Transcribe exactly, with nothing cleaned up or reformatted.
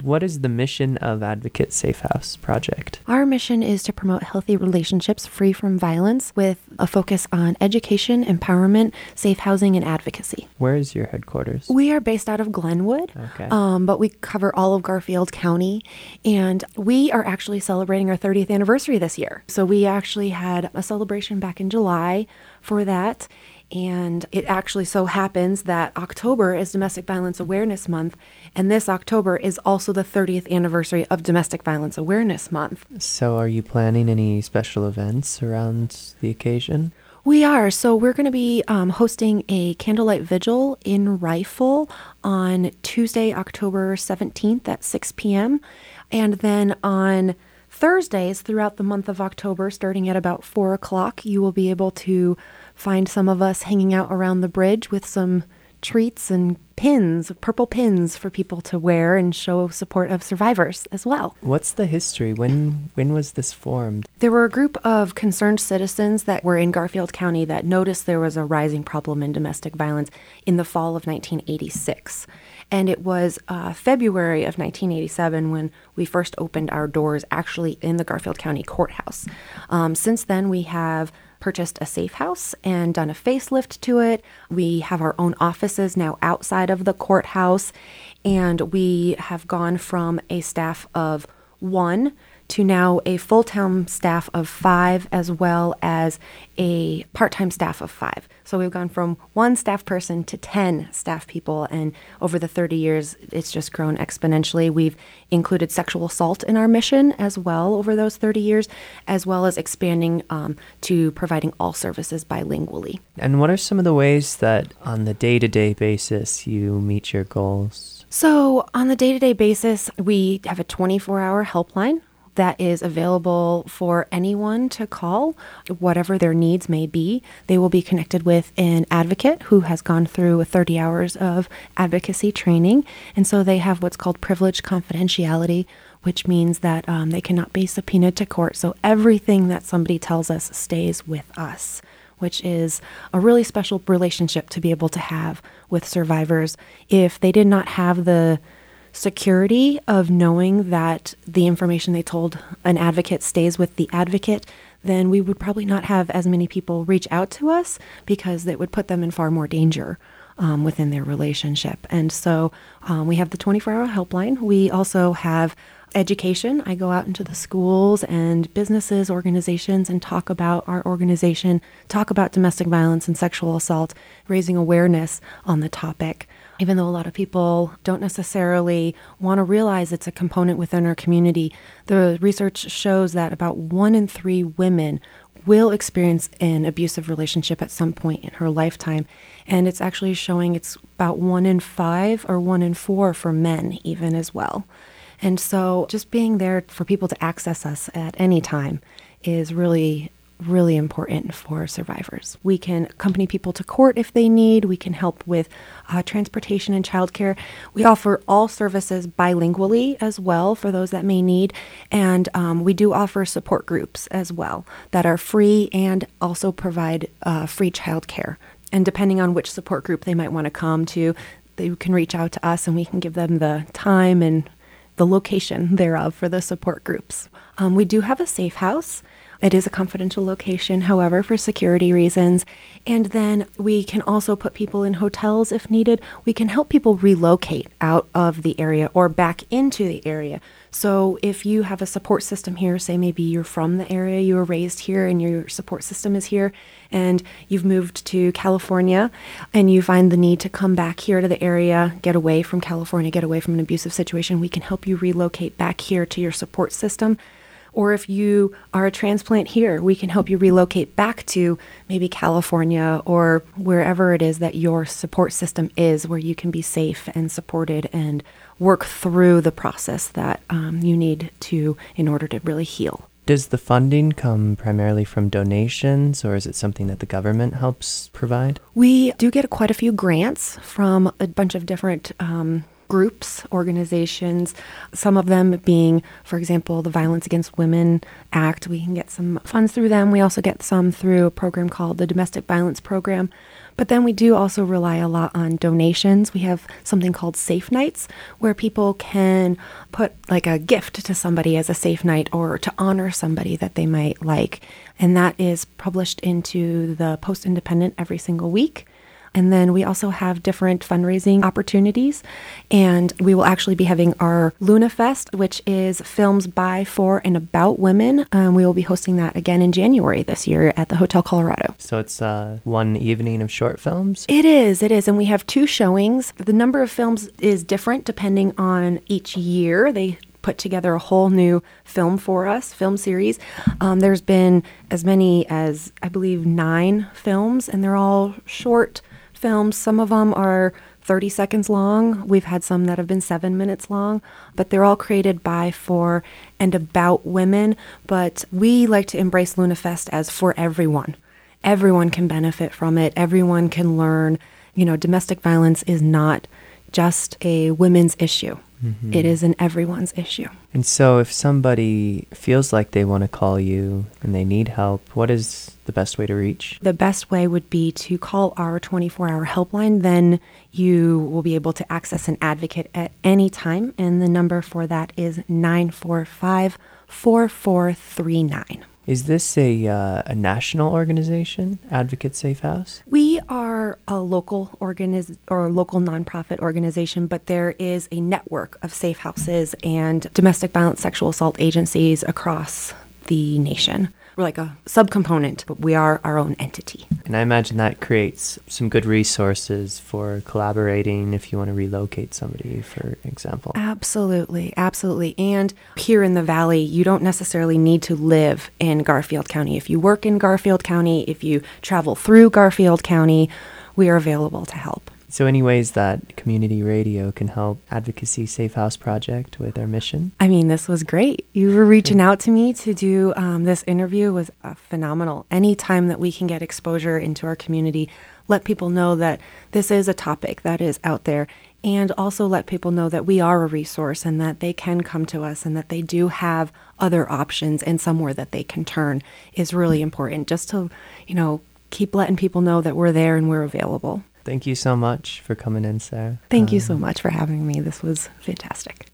What is the mission of Advocate Safe House Project? Our mission is to promote healthy relationships free from violence with a focus on education, empowerment, safe housing, and advocacy. Where is your headquarters? We are based out of Glenwood, Okay. um, but we cover all of Garfield County, and we are actually celebrating our thirtieth anniversary this year. So we actually had a celebration back in July for that. And it actually so happens that October is Domestic Violence Awareness Month, and this October is also the thirtieth anniversary of Domestic Violence Awareness Month. So are you planning any special events around the occasion? We are. So we're going to be um, hosting a candlelight vigil in Rifle on Tuesday, October seventeenth at six p.m. And then on Thursdays throughout the month of October, starting at about four o'clock, you will be able to find some of us hanging out around the bridge with some treats and pins, purple pins for people to wear and show support of survivors as well. What's the history? When when was this formed? There were a group of concerned citizens that were in Garfield County that noticed there was a rising problem in domestic violence in the fall of nineteen eighty-six. And it was uh, February of nineteen eighty-seven when we first opened our doors actually in the Garfield County Courthouse. Um, since then, we have purchased a safe house and done a facelift to it. We have our own offices now outside of the courthouse, and we have gone from a staff of one to now a full-time staff of five, as well as a part-time staff of five. So we've gone from one staff person to ten staff people, and over the thirty years, it's just grown exponentially. We've included sexual assault in our mission as well over those thirty years, as well as expanding um, to providing all services bilingually. And what are some of the ways that on the day-to-day basis you meet your goals? So on the day-to-day basis, we have a twenty-four hour helpline that is available for anyone to call, whatever their needs may be. They will be connected with an advocate who has gone through thirty hours of advocacy training. And so they have what's called privileged confidentiality, which means that um, they cannot be subpoenaed to court. So everything that somebody tells us stays with us, which is a really special relationship to be able to have with survivors. If they did not have the security of knowing that the information they told an advocate stays with the advocate, then we would probably not have as many people reach out to us, because it would put them in far more danger um, within their relationship. And so um, we have the twenty-four hour helpline. We also have education. I go out into the schools and businesses, organizations, and talk about our organization, talk about domestic violence and sexual assault, raising awareness on the topic. Even though a lot of people don't necessarily want to realize it's a component within our community, the research shows that about one in three women will experience an abusive relationship at some point in her lifetime. And it's actually showing it's about one in five or one in four for men even as well. And so just being there for people to access us at any time is really really important for survivors. We can accompany people to court if they need. We can help with uh, transportation and childcare. We offer all services bilingually as well for those that may need. And um, we do offer support groups as well that are free and also provide uh, free childcare. And depending on which support group they might want to come to, they can reach out to us and we can give them the time and the location thereof for the support groups. Um, we do have a safe house. It is a confidential location, however, for security reasons. And then we can also put people in hotels if needed. We can help people relocate out of the area or back into the area. So if you have a support system here, say maybe you're from the area, you were raised here and your support system is here, and you've moved to California and you find the need to come back here to the area, get away from California, get away from an abusive situation, we can help you relocate back here to your support system. Or if you are a transplant here, we can help you relocate back to maybe California or wherever it is that your support system is, where you can be safe and supported and work through the process that um, you need to in order to really heal. Does the funding come primarily from donations, or is it something that the government helps provide? We do get quite a few grants from a bunch of different um groups, organizations, some of them being, for example, the Violence Against Women Act. We can get some funds through them. We also get some through a program called the Domestic Violence Program. But then we do also rely a lot on donations. We have something called Safe Nights, where people can put like a gift to somebody as a safe night or to honor somebody that they might like. And that is published into the Post Independent every single week. And then we also have different fundraising opportunities. And we will actually be having our Luna Fest, which is films by, for, and about women. Um, we will be hosting that again in January this year at the Hotel Colorado. So it's uh, one evening of short films? It is, it is. And we have two showings. The number of films is different depending on each year. They put together a whole new film for us, film series. Um, there's been as many as, I believe, nine films, and they're all short films. Some of them are thirty seconds long. We've had some that have been seven minutes long, but they're all created by, for, and about women. But we like to embrace LunaFest as for everyone. Everyone can benefit from it. Everyone can learn. You know, domestic violence is not just a women's issue. Mm-hmm. It is an everyone's issue. And so if somebody feels like they want to call you and they need help, what is the best way to reach? The best way would be to call our twenty-four hour helpline. Then you will be able to access an advocate at any time. And the number for that is nine four five, four four three nine. Is this a uh, a national organization, Advocate Safe House? We are a local organiz- or local nonprofit organization, but there is a network of safe houses and domestic violence, sexual assault agencies across the nation. We're like a subcomponent, but we are our own entity. And I imagine that creates some good resources for collaborating if you want to relocate somebody, for example. Absolutely, absolutely. And here in the Valley, you don't necessarily need to live in Garfield County. If you work in Garfield County, if you travel through Garfield County, we are available to help. So any ways that community radio can help Advocacy Safe House Project with our mission? I mean, this was great. You were reaching out to me to do um, this interview was uh, phenomenal. Any time that we can get exposure into our community, let people know that this is a topic that is out there, and also let people know that we are a resource and that they can come to us and that they do have other options and somewhere that they can turn is really important, just to, you know, keep letting people know that we're there and we're available. Thank you so much for coming in, Sarah. Thank um, you so much for having me. This was fantastic.